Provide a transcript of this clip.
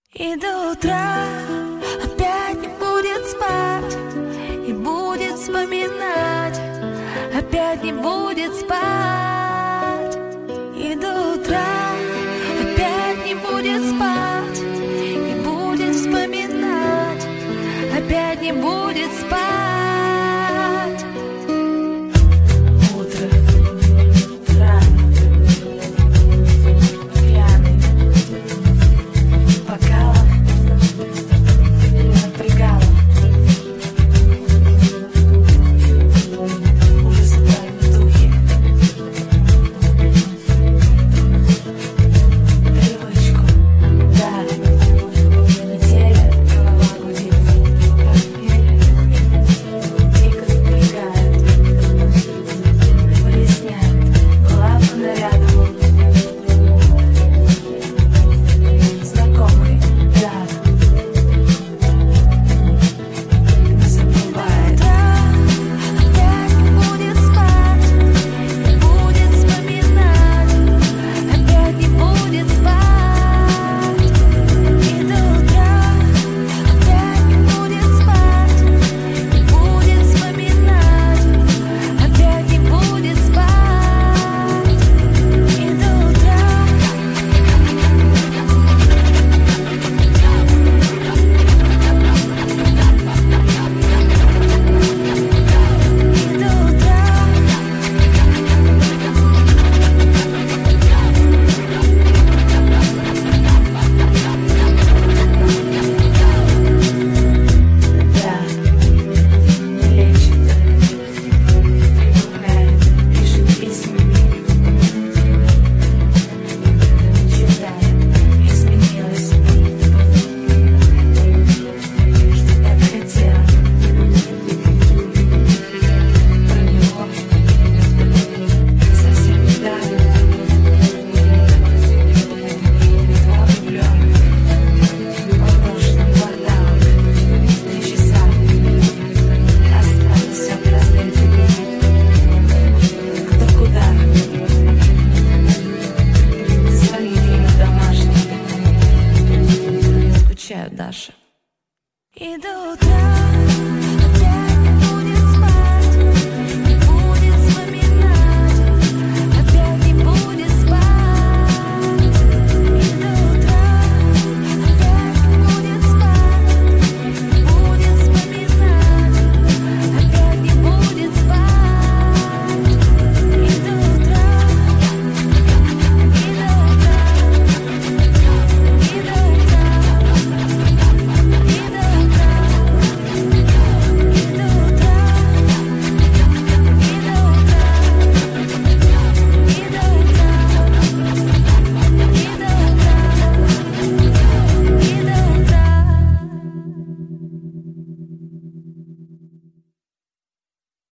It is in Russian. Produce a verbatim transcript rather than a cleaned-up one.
И до утра опять не будет спать, и будет вспоминать, опять не будет спать. И до утра опять не будет спать, и будет вспоминать, опять не будет спать. Утро рано, пьяный, бокалом напрягало. Уже собрали в духе привычку, да, на теле голова гудит, похмелье дико напрягает, выясняет главным нарядом знакомый, да, не забывает. Опять не будет спать, не будет вспоминать, опять не будет спать. И до утра опять не будет спать, не будет вспоминать, опять не будет спать. И до утра. И до утра. Да, не лечит, прибавляет, пишет письмами, читает, изменилась, что так хотела. Про него совсем недавно влюблённый, он брошенным кварталом, три часа, осталось всё простыть, кто куда, звонит ему домашний, скучаю, Даша. И до утра.